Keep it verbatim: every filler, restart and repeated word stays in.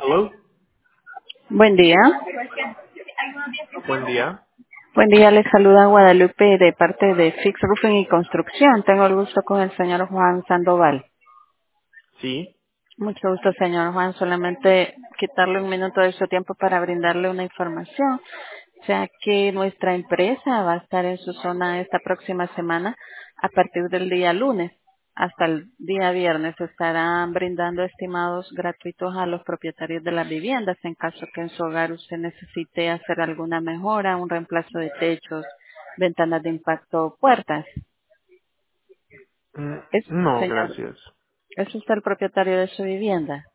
Hello. Buen día. Buen día. Buen día, les saluda Guadalupe de parte de Fix Roofing y Construcción. Tengo el gusto con el señor Juan Sandoval. Sí. Mucho gusto, señor Juan. Solamente quitarle un minuto de su tiempo para brindarle una información, ya que nuestra empresa va a estar en su zona esta próxima semana a partir del día lunes hasta el día viernes. Estarán brindando estimados gratuitos a los propietarios de las viviendas en caso que en su hogar usted necesite hacer alguna mejora, un reemplazo de techos, ventanas de impacto o puertas. Mm, Es, No, señor, gracias. ¿es usted el propietario de su vivienda?